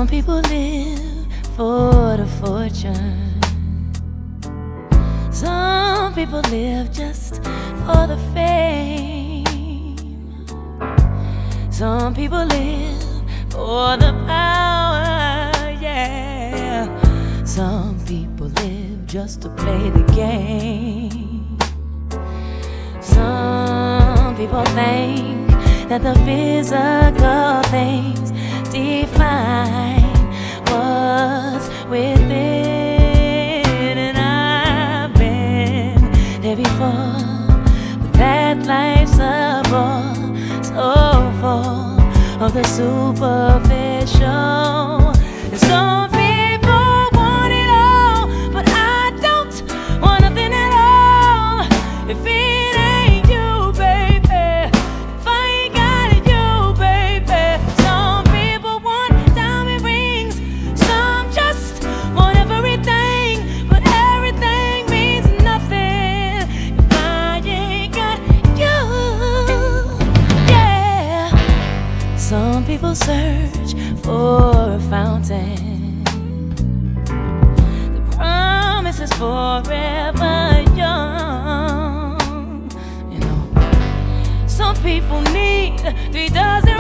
people live for the fortune. Some people live just for the fame. Some people live for the power, yeah. Some people live just to play the game. Some people think that the physical things define what's within, and I've been there before, but that life's a bore so full of the superficial. And some people want it all, but I don't want nothing at all. If it ain't you, baby, if I ain't got it, you, baby. Some people want diamond rings, some just want everything, but everything means nothing if I ain't got you. Yeah. Some people search for a fountain. The promise is forever young. You know, some people need 3 dozen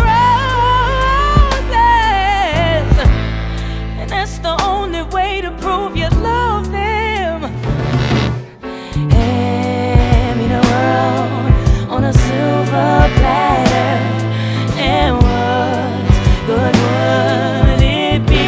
roses, and that's the only way to prove you love them. Hand me the world on a silver platter, and what good would it be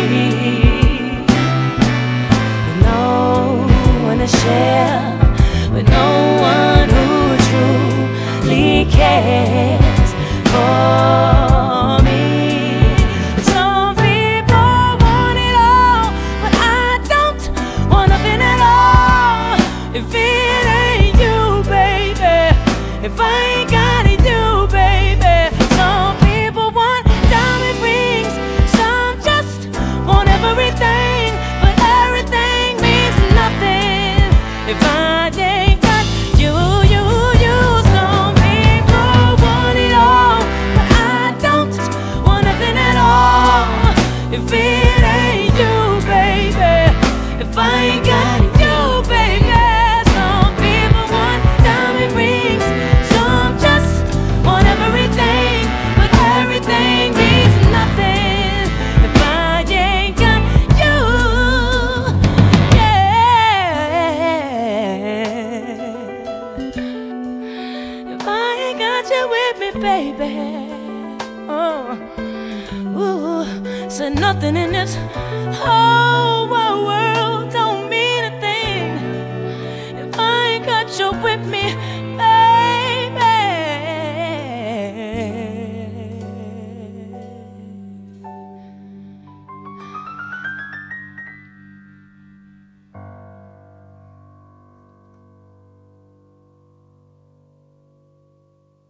with no one to share, with no one who truly cares for me? Some people want it all, but I don't want nothing at all. If it ain't you, baby, if I ain't got it, you, baby. Some people want diamond rings, some just want everything, but everything means nothing if I ain't got you, you, you. Some people want it all, but I don't want nothing at all. If it ain't you, baby, if I ain't got you, baby. Some people want diamond rings, some just want everything, but everything means nothing if I ain't got you. Yeah. If I ain't got you with me, baby. Oh, ooh, said nothing in this whole world